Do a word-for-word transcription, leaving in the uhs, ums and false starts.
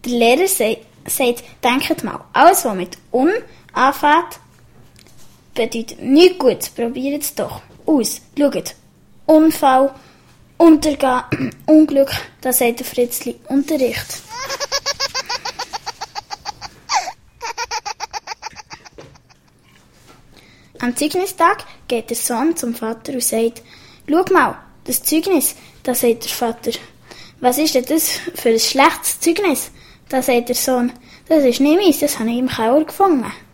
Der Lehrer sagt, sagt, denkt mal, alles, was mit «un» anfängt, bedeutet nichts Gutes. Probiert es doch aus. Schaut. Unfall, Untergehen, Unglück, da sagt der Fritzli, Unterricht. Am Zeugnistag geht der Sohn zum Vater und sagt, schau mal, das Zeugnis, da sagt der Vater. Was ist denn das für ein schlechtes Zeugnis? Da sagt der Sohn, das ist nicht meins, das habe ich im Keller gefunden.